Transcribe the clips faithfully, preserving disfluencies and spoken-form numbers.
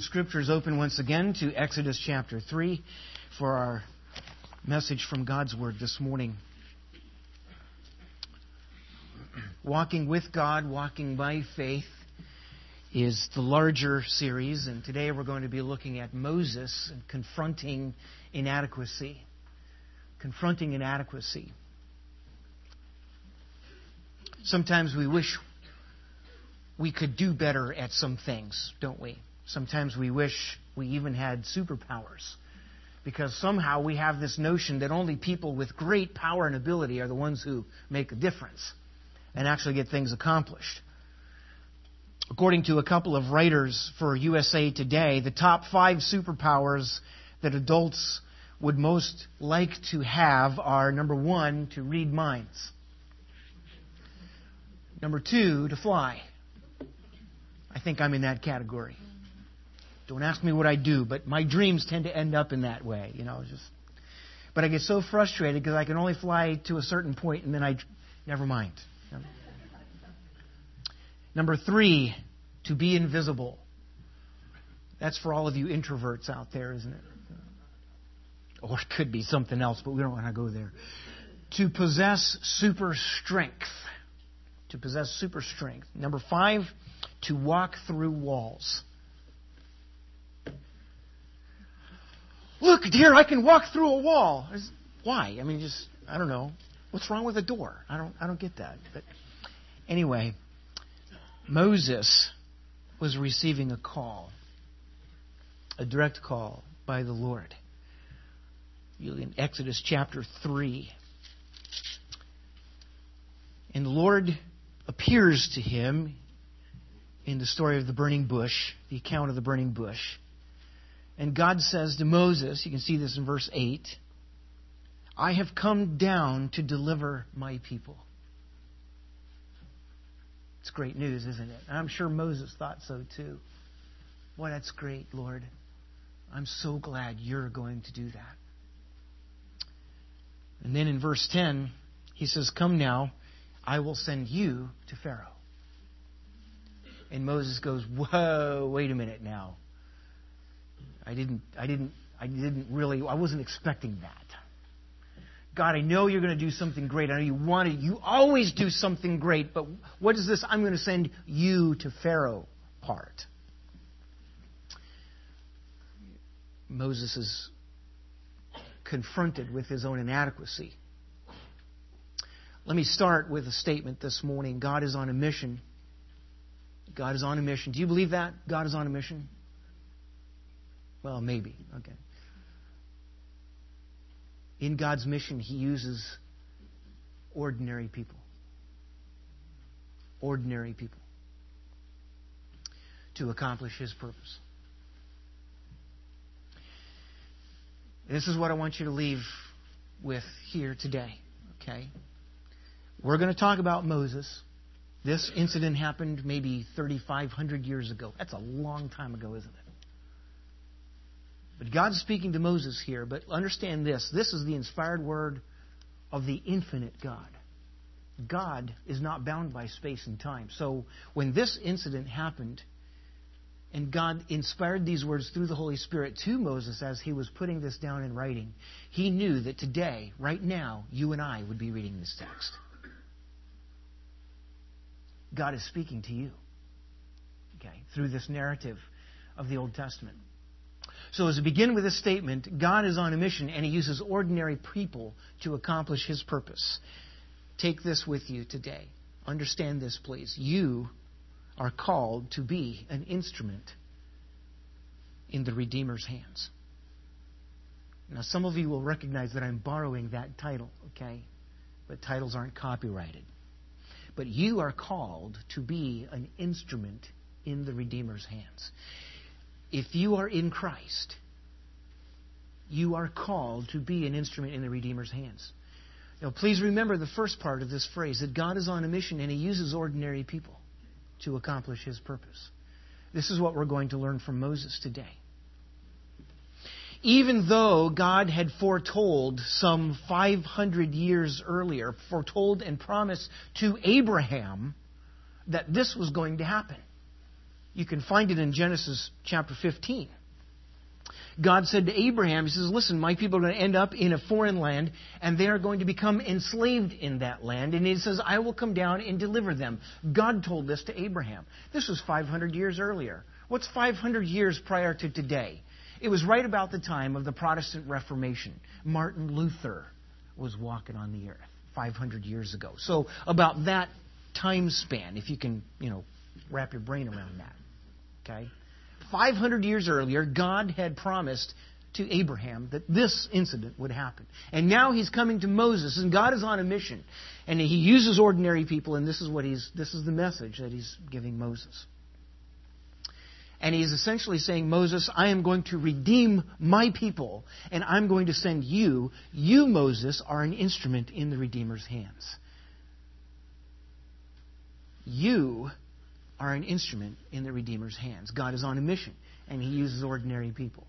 Scriptures open once again to Exodus chapter three for our message from God's Word this morning. Walking with God, walking by faith is the larger series, and today we're going to be looking at Moses and confronting inadequacy. Confronting inadequacy. Sometimes we wish we could do better at some things, don't we? Sometimes we wish we even had superpowers, because somehow we have this notion that only people with great power and ability are the ones who make a difference and actually get things accomplished. According to a couple of writers for U S A Today, the top five superpowers that adults would most like to have are, number one, to read minds. Number two, to fly. I think I'm in that category. Don't ask me what I do, but my dreams tend to end up in that way, you know. Just, but I get so frustrated because I can only fly to a certain point, and then I, never mind. You know? Number three, to be invisible. That's for all of you introverts out there, isn't it? Or it could be something else, but we don't want to go there. To possess super strength. To possess super strength. Number five, to walk through walls. Look, dear, I can walk through a wall. Why? I mean, just, I don't know. What's wrong with a door? I don't I don't get that. But anyway, Moses was receiving a call, a direct call by the Lord. In Exodus chapter three. And the Lord appears to him in the story of the burning bush, the account of the burning bush. And God says to Moses, you can see this in verse eight, I have come down to deliver my people. It's great news, isn't it? And I'm sure Moses thought so too. Boy, that's great, Lord. I'm so glad you're going to do that. And then in verse ten, he says, come now, I will send you to Pharaoh. And Moses goes, whoa, wait a minute now. I didn't, I didn't, I didn't really, I wasn't expecting that. God, I know you're going to do something great. I know you want to, you always do something great, but what is this? I'm going to send you to Pharaoh part. Moses is confronted with his own inadequacy. Let me start with a statement this morning. God is on a mission. God is on a mission. Do you believe that? God is on a mission? Well, maybe. Okay. In God's mission, He uses ordinary people. Ordinary people. To accomplish His purpose. This is what I want you to leave with here today. Okay? We're going to talk about Moses. This incident happened maybe thirty-five hundred years ago. That's a long time ago, isn't it? But God's speaking to Moses here. But understand this. This is the inspired word of the infinite God. God is not bound by space and time. So when this incident happened, and God inspired these words through the Holy Spirit to Moses as he was putting this down in writing, He knew that today, right now, you and I would be reading this text. God is speaking to you, okay, through this narrative of the Old Testament. So as we begin with this statement, God is on a mission and He uses ordinary people to accomplish His purpose. Take this with you today. Understand this, please. You are called to be an instrument in the Redeemer's hands. Now, some of you will recognize that I'm borrowing that title, okay? But titles aren't copyrighted. But you are called to be an instrument in the Redeemer's hands. If you are in Christ, you are called to be an instrument in the Redeemer's hands. Now, please remember the first part of this phrase, that God is on a mission and He uses ordinary people to accomplish His purpose. This is what we're going to learn from Moses today. Even though God had foretold some five hundred years earlier, foretold and promised to Abraham that this was going to happen. You can find it in Genesis chapter fifteen. God said to Abraham, He says, listen, my people are going to end up in a foreign land, and they are going to become enslaved in that land. And He says, I will come down and deliver them. God told this to Abraham. This was five hundred years earlier. What's five hundred years prior to today? It was right about the time of the Protestant Reformation. Martin Luther was walking on the earth five hundred years ago. So about that time span, if you can, you know, wrap your brain around that. Okay? five hundred years earlier, God had promised to Abraham that this incident would happen. And now He's coming to Moses, and God is on a mission. And He uses ordinary people, and this is what He's this is the message that He's giving Moses. And He's essentially saying, Moses, I am going to redeem my people, and I'm going to send you. You, Moses, are an instrument in the Redeemer's hands. You are an instrument in the Redeemer's hands. God is on a mission, and He uses ordinary people.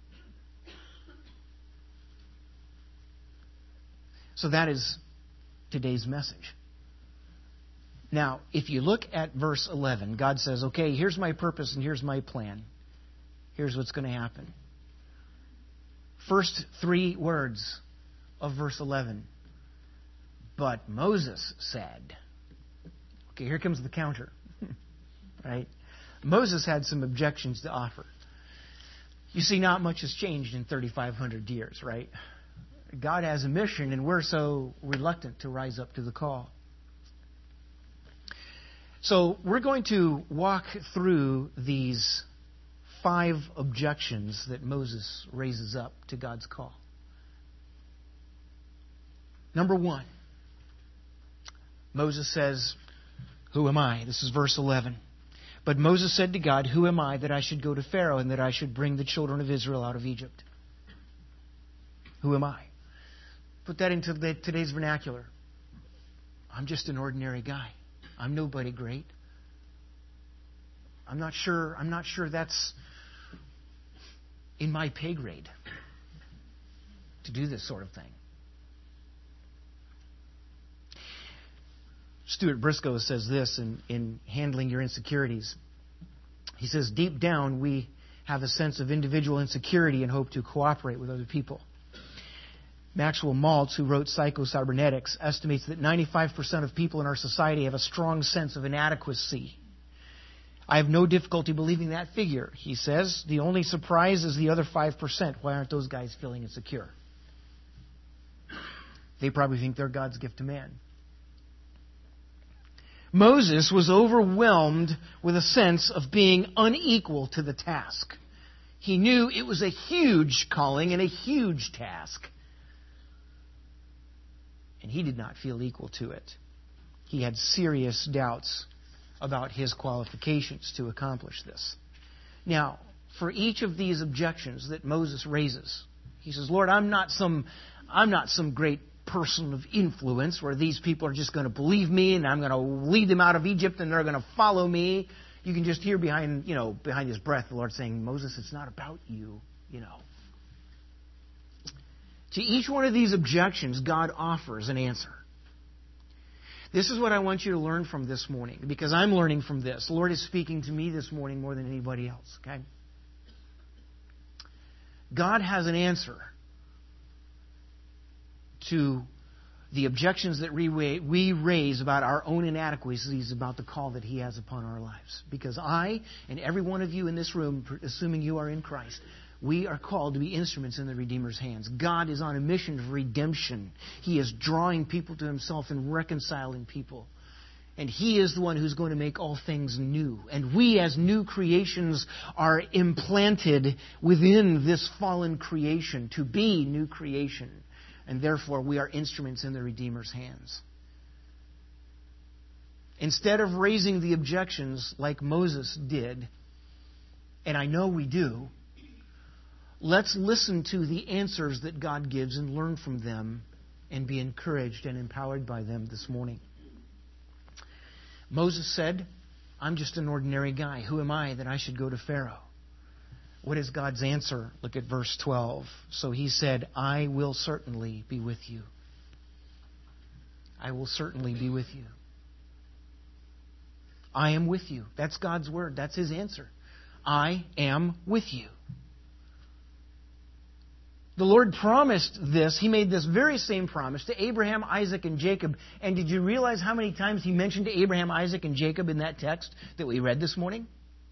So that is today's message. Now, if you look at verse eleven, God says, okay, here's my purpose and here's my plan. Here's what's going to happen. First three words of verse eleven. But Moses said. Okay, here comes the counter. Right? Moses had some objections to offer. You see, not much has changed in thirty-five hundred years, right? God has a mission, and we're so reluctant to rise up to the call. So we're going to walk through these five objections that Moses raises up to God's call. Number one, Moses says, who am I? This is verse eleven. But Moses said to God, who am I that I should go to Pharaoh and that I should bring the children of Israel out of Egypt? Who am I? Put that into the, today's vernacular. I'm just an ordinary guy. I'm nobody great. I'm not sure, I'm not sure that's in my pay grade to do this sort of thing. Stuart Briscoe says this in, in Handling Your Insecurities. He says, deep down we have a sense of individual insecurity and hope to cooperate with other people. Maxwell Maltz, who wrote Psycho-Cybernetics, estimates that ninety-five percent of people in our society have a strong sense of inadequacy. I have no difficulty believing that figure, he says. The only surprise is the other five percent. Why aren't those guys feeling insecure? They probably think they're God's gift to man. Moses was overwhelmed with a sense of being unequal to the task. He knew it was a huge calling and a huge task. And he did not feel equal to it. He had serious doubts about his qualifications to accomplish this. Now, for each of these objections that Moses raises, he says, Lord, I'm not some, I'm not some great person of influence where these people are just going to believe me and I'm going to lead them out of Egypt and they're going to follow me. You can just hear behind, you know, behind his breath the Lord saying, Moses, it's not about you, you know. To each one of these objections, God offers an answer. This is what I want you to learn from this morning, because I'm learning from this. The Lord is speaking to me this morning more than anybody else, okay? God has an answer to the objections that we we raise about our own inadequacies about the call that He has upon our lives. Because I and every one of you in this room, assuming you are in Christ, we are called to be instruments in the Redeemer's hands. God is on a mission of redemption. He is drawing people to Himself and reconciling people. And He is the one who's going to make all things new. And we as new creations are implanted within this fallen creation to be new creation. And therefore we are instruments in the Redeemer's hands. Instead of raising the objections like Moses did, and I know we do, let's listen to the answers that God gives and learn from them and be encouraged and empowered by them this morning. Moses said, I'm just an ordinary guy. Who am I that I should go to Pharaoh? What is God's answer? Look at verse twelve. So he said, I will certainly be with you. I will certainly be with you. I am with you. That's God's word. That's His answer. I am with you. The Lord promised this. He made this very same promise to Abraham, Isaac, and Jacob. And did you realize how many times He mentioned Abraham, Isaac, and Jacob in that text that we read this morning?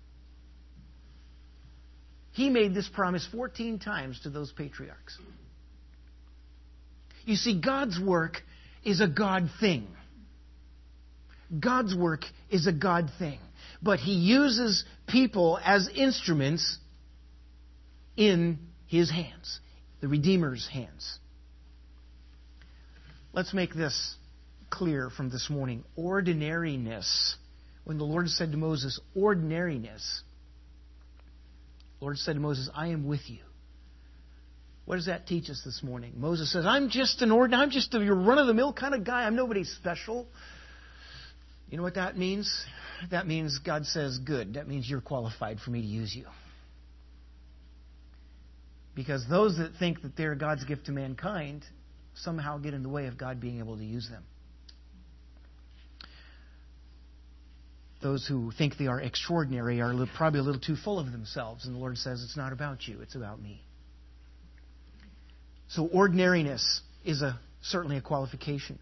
He made this promise fourteen times to those patriarchs. You see, God's work is a God thing. God's work is a God thing. But He uses people as instruments in His hands, the Redeemer's hands. Let's make this clear from this morning. Ordinariness. When the Lord said to Moses, ordinariness, the Lord said to Moses, I am with you. What does that teach us this morning? Moses says, I'm just an ordinary, I'm just a run-of-the-mill kind of guy. I'm nobody special. You know what that means? That means God says, good. That means you're qualified for me to use you. Because those that think that they're God's gift to mankind somehow get in the way of God being able to use them. Those who think they are extraordinary are probably a little too full of themselves. And the Lord says, it's not about you, it's about me. So ordinariness is a certainly a qualification.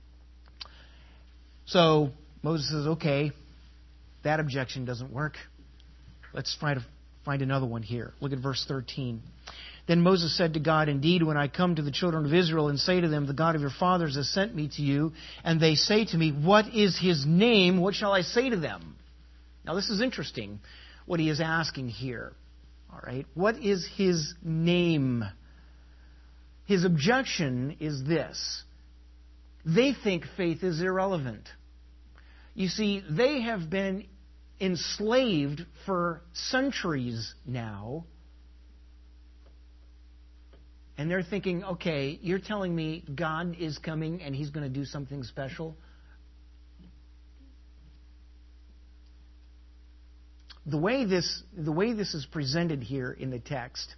So Moses says, okay, that objection doesn't work. Let's try to find another one here. Look at verse thirteen. Then Moses said to God, indeed, when I come to the children of Israel and say to them, the God of your fathers has sent me to you, and they say to me, what is His name? What shall I say to them? Now this is interesting, what he is asking here. All right, what is His name? His objection is this. They think faith is irrelevant. You see, they have been enslaved for centuries now. And they're thinking, okay, you're telling me God is coming and He's going to do something special? The way this, the way this is presented here in the text,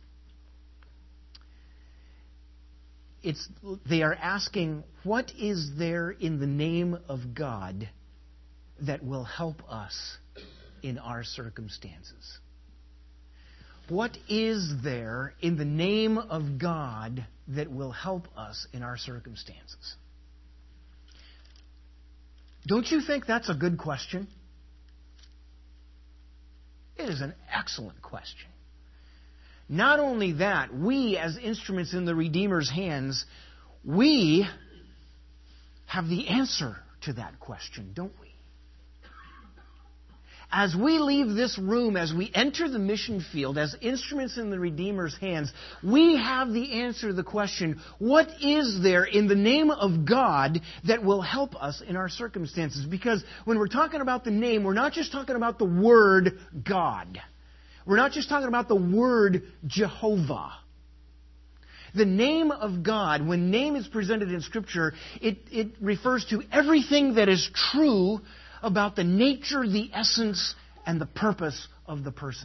it's, they are asking, what is there in the name of God that will help us in our circumstances? What is there in the name of God that will help us in our circumstances? Don't you think that's a good question? It is an excellent question. Not only that, we as instruments in the Redeemer's hands, we have the answer to that question, don't we? As we leave this room, as we enter the mission field, as instruments in the Redeemer's hands, we have the answer to the question, what is there in the name of God that will help us in our circumstances? Because when we're talking about the name, we're not just talking about the word God. We're not just talking about the word Jehovah. The name of God, when name is presented in Scripture, it, it refers to everything that is true about the nature, the essence, and the purpose of the person.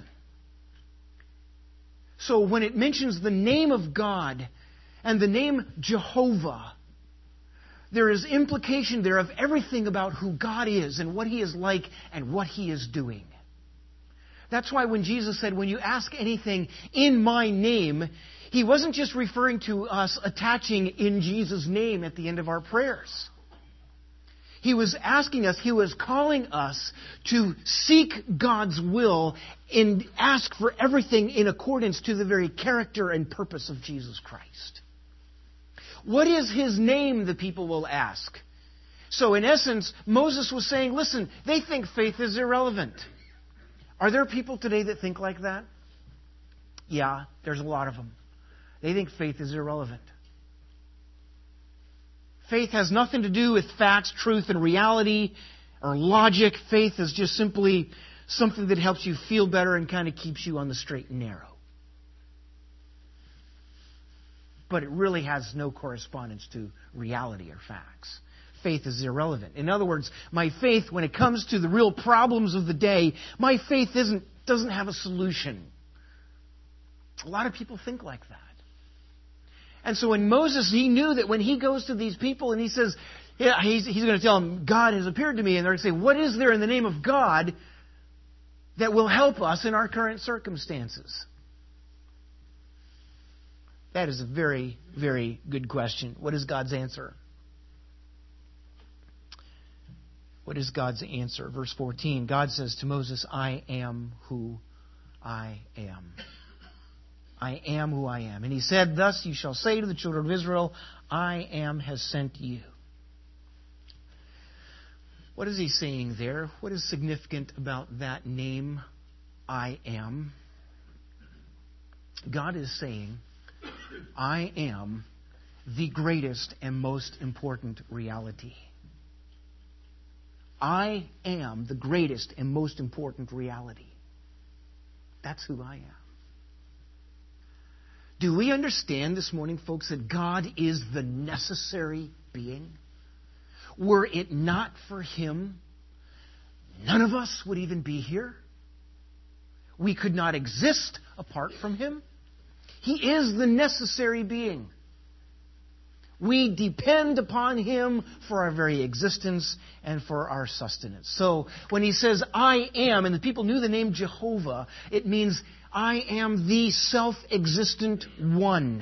So when it mentions the name of God and the name Jehovah, there is implication there of everything about who God is and what He is like and what He is doing. That's why when Jesus said, when you ask anything in my name, He wasn't just referring to us attaching in Jesus' name at the end of our prayers. He was asking us, He was calling us to seek God's will and ask for everything in accordance to the very character and purpose of Jesus Christ. What is His name, the people will ask. So in essence, Moses was saying, listen, they think faith is irrelevant. Are there people today that think like that? Yeah, there's a lot of them. They think faith is irrelevant. Faith has nothing to do with facts, truth, and reality, or logic. Faith is just simply something that helps you feel better and kind of keeps you on the straight and narrow. But it really has no correspondence to reality or facts. Faith is irrelevant. In other words, my faith, when it comes to the real problems of the day, my faith isn't, doesn't have a solution. A lot of people think like that. And so when Moses, he knew that when he goes to these people and he says, yeah, he's, he's going to tell them, God has appeared to me. And they're going to say, what is there in the name of God that will help us in our current circumstances? That is a very, very good question. What is God's answer? What is God's answer? Verse fourteen, God says to Moses, I am who I am. I am who I am. And he said, thus you shall say to the children of Israel, I am has sent you. What is he saying there? What is significant about that name, I am? God is saying, I am the greatest and most important reality. I am the greatest and most important reality. That's who I am. Do we understand this morning, folks, that God is the necessary being? Were it not for Him, none of us would even be here. We could not exist apart from Him. He is the necessary being. We depend upon Him for our very existence and for our sustenance. So when He says, I am, and the people knew the name Jehovah, it means I am the self-existent one.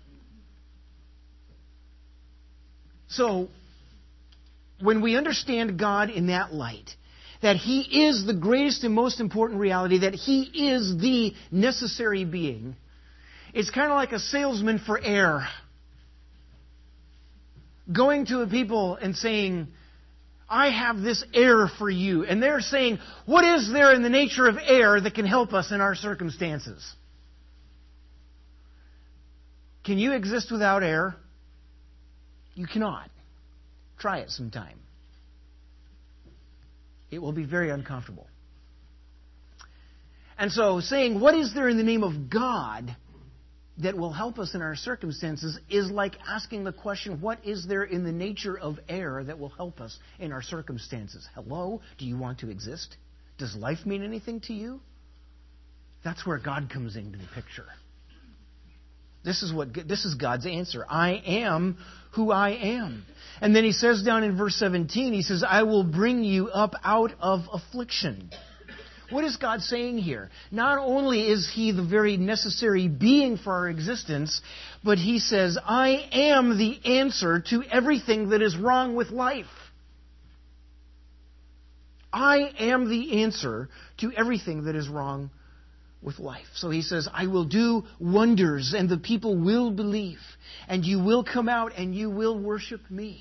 So when we understand God in that light, that He is the greatest and most important reality, that He is the necessary being, it's kind of like a salesman for air. Going to the people and saying, I have this air for you. And they're saying, what is there in the nature of air that can help us in our circumstances? Can you exist without air? You cannot. Try it sometime. It will be very uncomfortable. And so saying, what is there in the name of God that will help us in our circumstances is like asking the question, what is there in the nature of air that will help us in our circumstances? Hello? Do you want to exist? Does life mean anything to you? That's where God comes into the picture. This is what this is God's answer. I am who I am. And then He says down in verse seventeen, He says, I will bring you up out of affliction. What is God saying here? Not only is He the very necessary being for our existence, but He says, I am the answer to everything that is wrong with life. I am the answer to everything that is wrong with life. So He says, I will do wonders and the people will believe. And you will come out and you will worship me.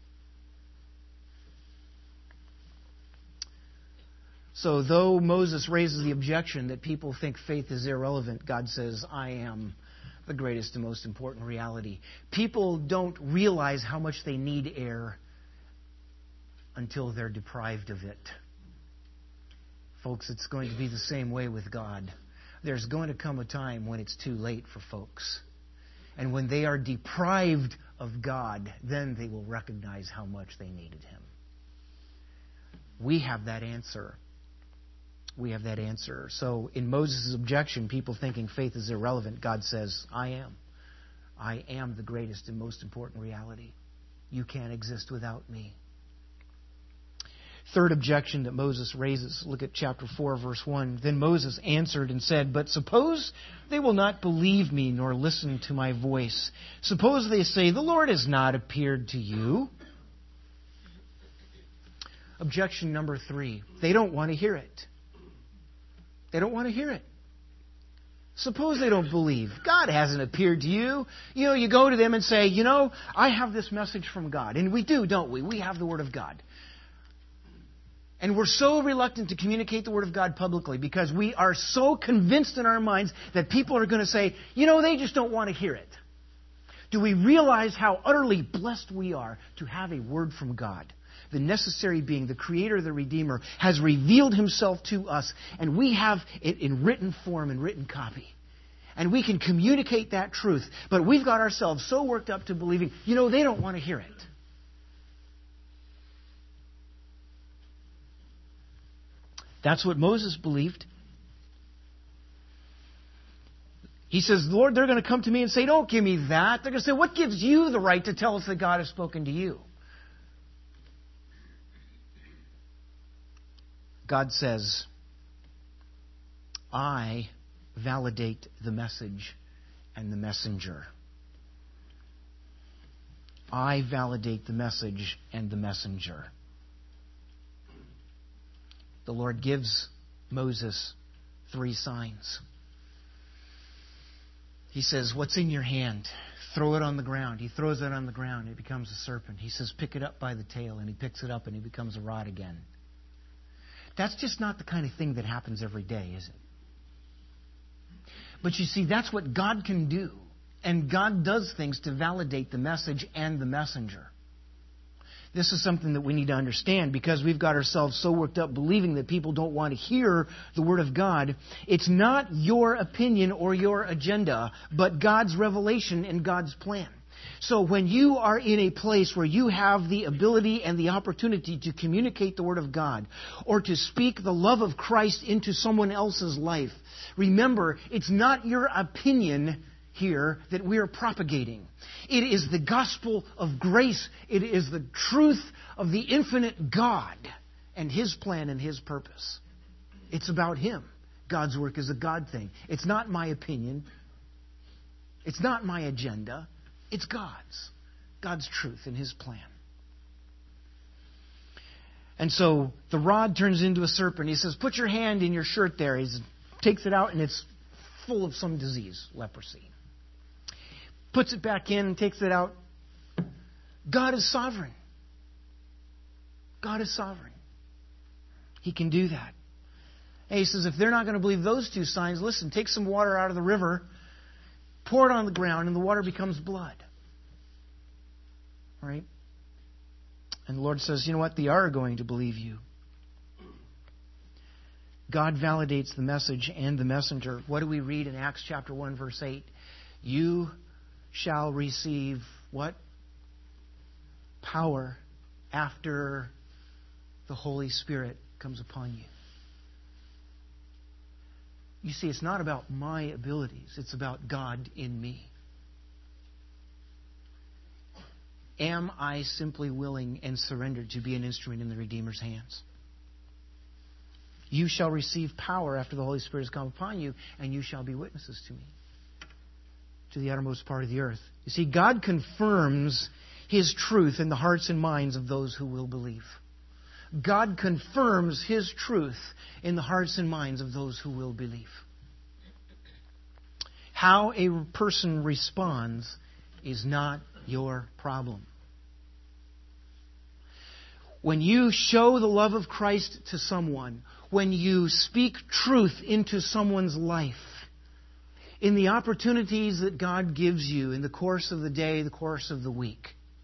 So though Moses raises the objection that people think faith is irrelevant, God says, I am the greatest and most important reality. People don't realize how much they need air until they're deprived of it. Folks, it's going to be the same way with God. There's going to come a time when it's too late for folks. And when they are deprived of God, then they will recognize how much they needed Him. We have that answer. We have that answer. So in Moses' objection, people thinking faith is irrelevant, God says, I am. I am the greatest and most important reality. You can't exist without me. Third objection that Moses raises, look at chapter four, verse one. Then Moses answered and said, but suppose they will not believe me nor listen to my voice. Suppose they say, the Lord has not appeared to you. Objection number three, they don't want to hear it. They don't want to hear it. Suppose they don't believe. God hasn't appeared to you. You know, you go to them and say, you know, I have this message from God. And we do, don't we? We have the Word of God. And we're so reluctant to communicate the Word of God publicly because we are so convinced in our minds that people are going to say, you know, they just don't want to hear it. Do we realize how utterly blessed we are to have a Word from God? The necessary being, the Creator, the Redeemer, has revealed Himself to us, and we have it in written form and written copy. And we can communicate that truth, but we've got ourselves so worked up to believing, you know, they don't want to hear it. That's what Moses believed. He says, Lord, they're going to come to me and say, don't give me that. They're going to say, what gives you the right to tell us that God has spoken to you? God says, I validate the message and the messenger. I validate the message and the messenger. The Lord gives Moses three signs. He says, what's in your hand? Throw it on the ground. He throws it on the ground. It becomes a serpent. He says, pick it up by the tail. And he picks it up and it becomes a rod again. That's just not the kind of thing that happens every day, is it? But you see, that's what God can do. And God does things to validate the message and the messenger. This is something that we need to understand because we've got ourselves so worked up believing that people don't want to hear the Word of God. It's not your opinion or your agenda, but God's revelation and God's plan. So when you are in a place where you have the ability and the opportunity to communicate the Word of God or to speak the love of Christ into someone else's life, remember, it's not your opinion here that we are propagating. It is the gospel of grace. It is the truth of the infinite God and His plan and His purpose. It's about Him. God's work is a God thing. It's not my opinion. It's not my agenda. It's God's. God's truth and His plan. And so the rod turns into a serpent. He says, put your hand in your shirt there. He takes it out and it's full of some disease, leprosy. Puts it back in and takes it out. God is sovereign. God is sovereign. He can do that. And he says, if they're not going to believe those two signs, listen, take some water out of the river, pour it on the ground, and the water becomes blood. Right? And the Lord says, you know what? They are going to believe you. God validates the message and the messenger. What do we read in Acts chapter one, verse eight? You shall receive what? Power after the Holy Spirit comes upon you. You see, it's not about my abilities. It's about God in me. Am I simply willing and surrendered to be an instrument in the Redeemer's hands? You shall receive power after the Holy Spirit has come upon you, and you shall be witnesses to me, to the uttermost part of the earth. You see, God confirms His truth in the hearts and minds of those who will believe. God confirms His truth in the hearts and minds of those who will believe. How a person responds is not your problem. When you show the love of Christ to someone, when you speak truth into someone's life, in the opportunities that God gives you in the course of the day, the course of the week,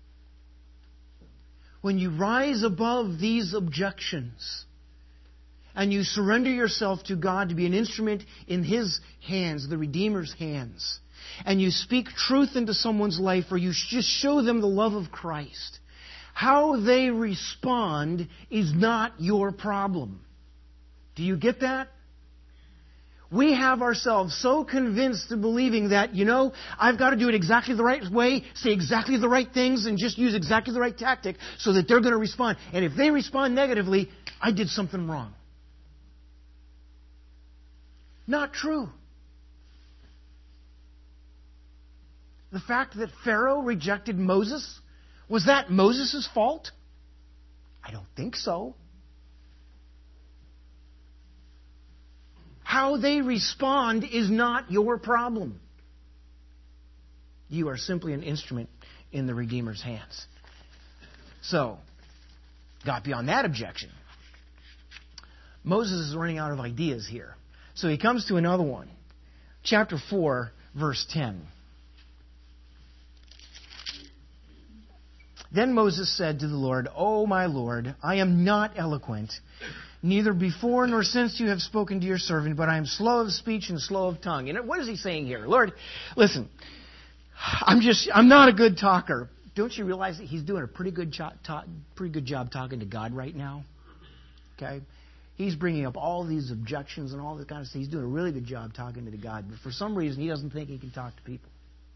when you rise above these objections and you surrender yourself to God to be an instrument in His hands, the Redeemer's hands, and you speak truth into someone's life or you just show them the love of Christ, how they respond is not your problem. Do you get that? We have ourselves so convinced of believing that, you know, I've got to do it exactly the right way, say exactly the right things, and just use exactly the right tactic so that they're going to respond. And if they respond negatively, I did something wrong. Not true. The fact that Pharaoh rejected Moses, was that Moses' fault? I don't think so. How they respond is not your problem. You are simply an instrument in the Redeemer's hands. So, got beyond that objection. Moses is running out of ideas here. So he comes to another one. Chapter four, verse ten. Then Moses said to the Lord, O my Lord, I am not eloquent, neither before nor since you have spoken to your servant, but I am slow of speech and slow of tongue. And what is he saying here? Lord, listen, I'm just, I'm not a good talker. Don't you realize that he's doing a pretty good job, talk, pretty good job talking to God right now? Okay? He's bringing up all these objections and all that kind of stuff. He's doing a really good job talking to God. But for some reason, he doesn't think he can talk to people.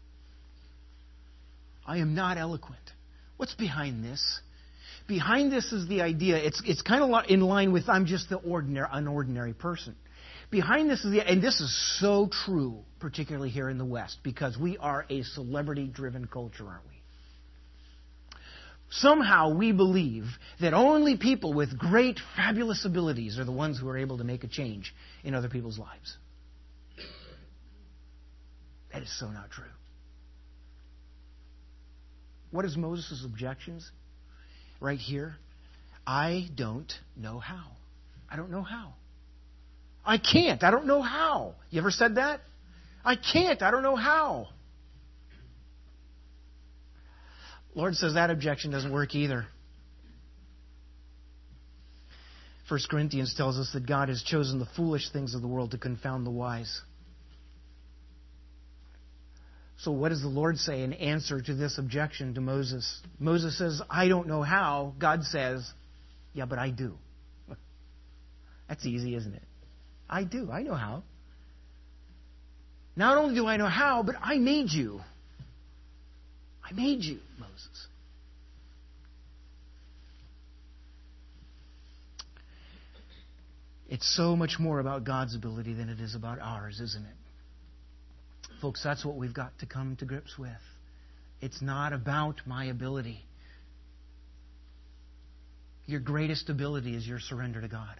I am not eloquent. What's behind this? Behind this is the idea. It's it's kind of in line with I'm just the ordinary, unordinary person. Behind this is the, and this is so true, particularly here in the West, because we are a celebrity-driven culture, aren't we? Somehow we believe that only people with great, fabulous abilities are the ones who are able to make a change in other people's lives. That is so not true. What is Moses' objections? Right here. I don't know how. I don't know how. I can't. I don't know how. You ever said that? I can't. I don't know how. Lord says that objection doesn't work either. First Corinthians tells us that God has chosen the foolish things of the world to confound the wise. So what does the Lord say in answer to this objection to Moses? Moses says, I don't know how. God says, yeah, but I do. That's easy, isn't it? I do. I know how. Not only do I know how, but I made you. I made you, Moses. It's so much more about God's ability than it is about ours, isn't it? Folks, that's what we've got to come to grips with. It's not about my ability. Your greatest ability is your surrender to God.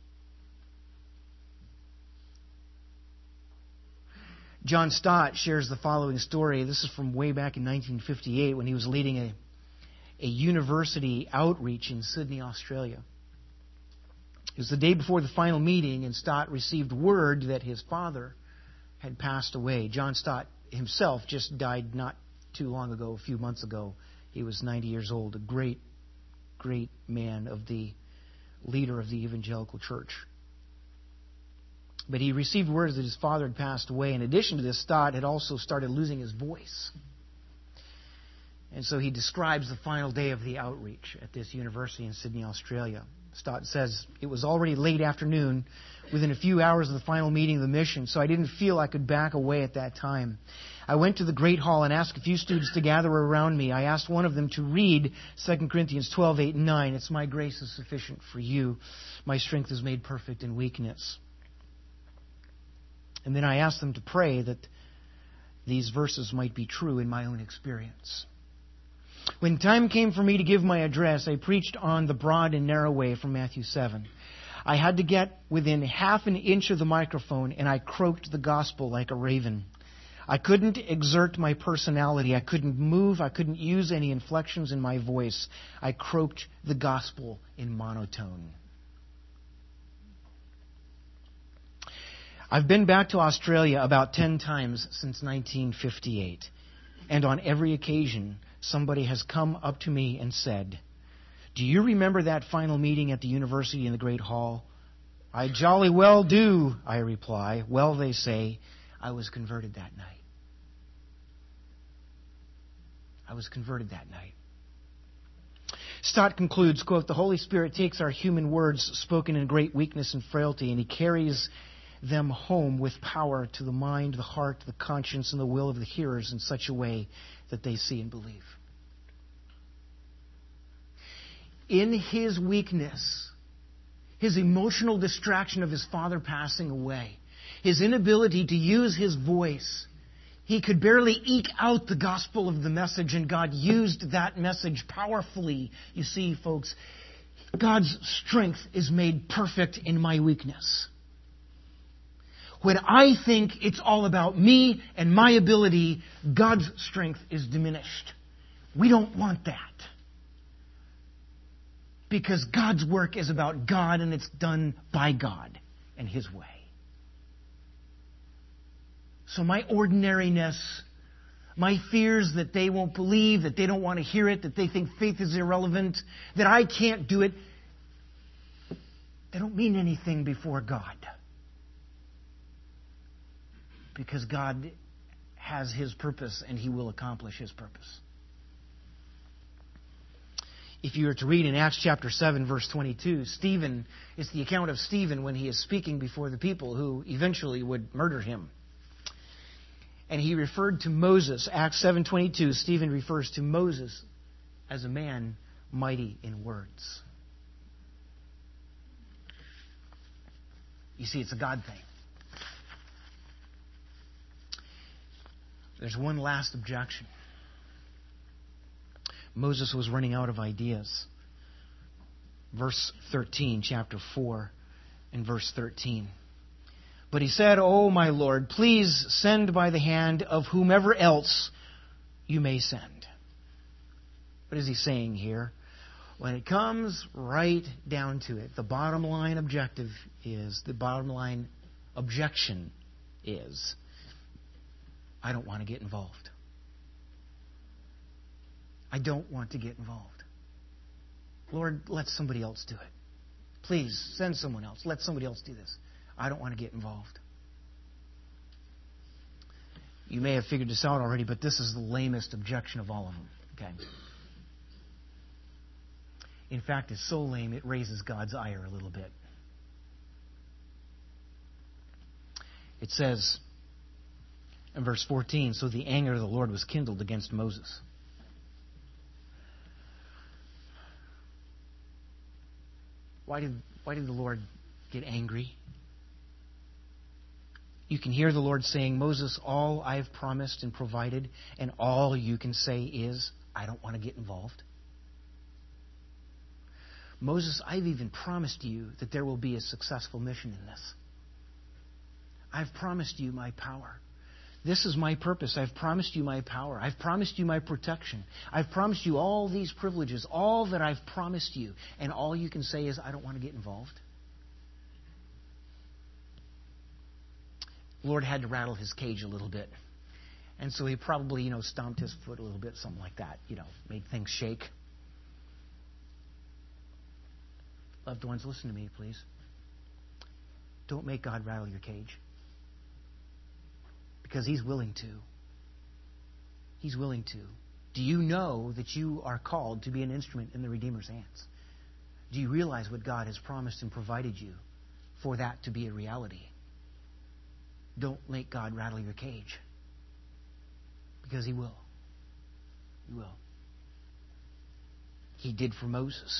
John Stott shares the following story. This is from way back in nineteen fifty-eight when he was leading a, a university outreach in Sydney, Australia. It was the day before the final meeting, and Stott received word that his father had passed away. John Stott himself just died not too long ago, a few months ago. He was ninety years old, a great, great man of the leader of the evangelical church. But he received word that his father had passed away. In addition to this, Stott had also started losing his voice. And so he describes the final day of the outreach at this university in Sydney, Australia. Stott says, it was already late afternoon, within a few hours of the final meeting of the mission, so I didn't feel I could back away at that time. I went to the Great Hall and asked a few students to gather around me. I asked one of them to read Second Corinthians twelve, eight and nine. It's my grace is sufficient for you. My strength is made perfect in weakness. And then I asked them to pray that these verses might be true in my own experience. When time came for me to give my address, I preached on the broad and narrow way from Matthew seven. I had to get within half an inch of the microphone, and I croaked the gospel like a raven. I couldn't exert my personality. I couldn't move. I couldn't use any inflections in my voice. I croaked the gospel in monotone. I've been back to Australia about ten times since nineteen fifty-eight. And on every occasion, somebody has come up to me and said, do you remember that final meeting at the university in the Great Hall? I jolly well do, I reply. Well, they say, I was converted that night. I was converted that night. Stott concludes, quote, the Holy Spirit takes our human words spoken in great weakness and frailty, and He carries them home with power to the mind, the heart, the conscience, and the will of the hearers in such a way that they see and believe. In His weakness, His emotional distraction of His father passing away, His inability to use His voice, He could barely eke out the gospel of the message, and God used that message powerfully. You see, folks, God's strength is made perfect in my weakness. When I think it's all about me and my ability, God's strength is diminished. We don't want that. Because God's work is about God, and it's done by God and His way. So my ordinariness, my fears that they won't believe, that they don't want to hear it, that they think faith is irrelevant, that I can't do it, they don't mean anything before God. Because God has His purpose, and He will accomplish His purpose. If you were to read in Acts chapter seven, verse twenty-two, Stephen, it's the account of Stephen when he is speaking before the people who eventually would murder him. And he referred to Moses. Acts seven twenty-two, Stephen refers to Moses as a man mighty in words. You see, it's a God thing. There's one last objection. Moses was running out of ideas. Verse thirteen, chapter four, and verse thirteen. But he said, "O my Lord, please send by the hand of whomever else you may send." What is he saying here? When it comes right down to it, the bottom line objective is, the bottom line objection is, I don't want to get involved. I don't want to get involved. Lord, let somebody else do it. Please, send someone else. Let somebody else do this. I don't want to get involved. You may have figured this out already, but this is the lamest objection of all of them. Okay. In fact, it's so lame it raises God's ire a little bit. It says in verse fourteen, "So the anger of the Lord was kindled against Moses." Why did, why did the Lord get angry? You can hear the Lord saying, "Moses, all I have promised and provided, and all you can say is, I don't want to get involved." Moses, I've even promised you that there will be a successful mission in this. I've promised you my power. This is my purpose. I've promised you my power. I've promised you my protection. I've promised you all these privileges, all that I've promised you. And all you can say is, I don't want to get involved. The Lord had to rattle his cage a little bit. And so he probably, you know, stomped his foot a little bit, something like that. You know, made things shake. Loved ones, listen to me, please. Don't make God rattle your cage. Because He's willing to. He's willing to. Do you know that you are called to be an instrument in the Redeemer's hands? Do you realize what God has promised and provided you for that to be a reality? Don't make God rattle your cage. Because He will. He will. He did for Moses.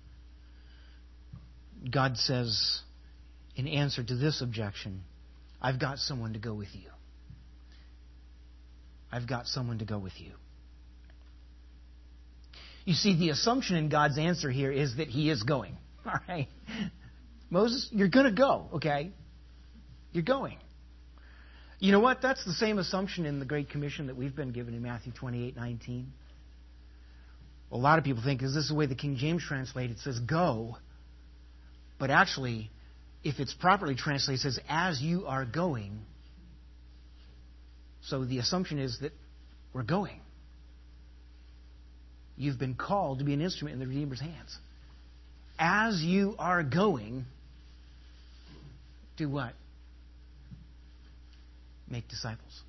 God says, in answer to this objection, I've got someone to go with you. I've got someone to go with you. You see, the assumption in God's answer here is that He is going. All right? Moses, you're going to go, okay? You're going. You know what? That's the same assumption in the Great Commission that we've been given in Matthew twenty-eight nineteen. A lot of people think, is this the way the King James translated? It says, go. But actually, if it's properly translated, it says, as you are going. So the assumption is that we're going. You've been called to be an instrument in the Redeemer's hands. As you are going, do what? Make disciples.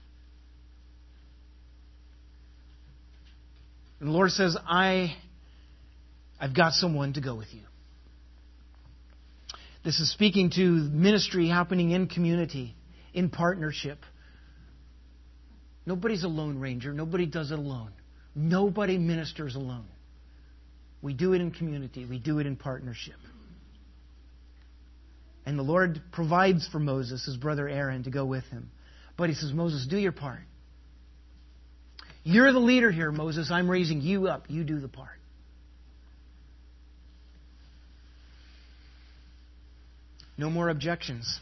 And the Lord says, I, I've got someone to go with you. This is speaking to ministry happening in community, in partnership. Nobody's a lone ranger. Nobody does it alone. Nobody ministers alone. We do it in community. We do it in partnership. And the Lord provides for Moses, his brother Aaron, to go with him. But He says, Moses, do your part. You're the leader here, Moses. I'm raising you up. You do the part. No more objections.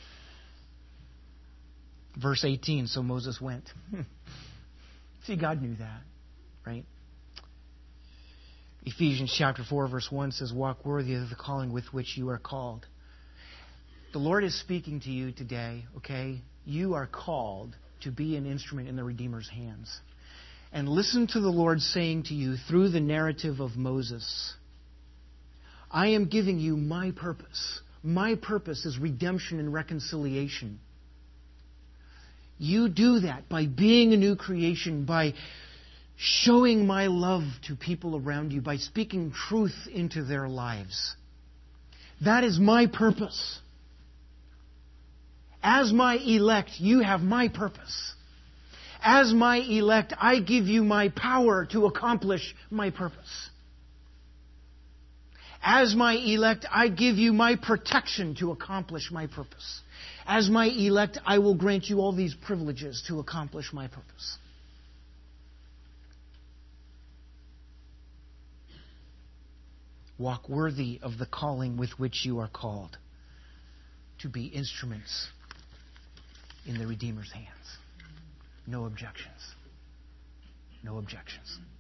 Verse eighteen, so Moses went. See, God knew that, right? Ephesians chapter four, verse one says, walk worthy of the calling with which you are called. The Lord is speaking to you today, okay? You are called to be an instrument in the Redeemer's hands. And listen to the Lord saying to you through the narrative of Moses, I am giving you my purpose. My purpose is redemption and reconciliation. You do that by being a new creation, by showing my love to people around you by speaking truth into their lives. That is my purpose. As my elect, you have my purpose. As my elect, I give you my power to accomplish my purpose. As my elect, I give you my protection to accomplish my purpose. As my elect, I will grant you all these privileges to accomplish my purpose. Walk worthy of the calling with which you are called, to be instruments in the Redeemer's hands. No objections. No objections.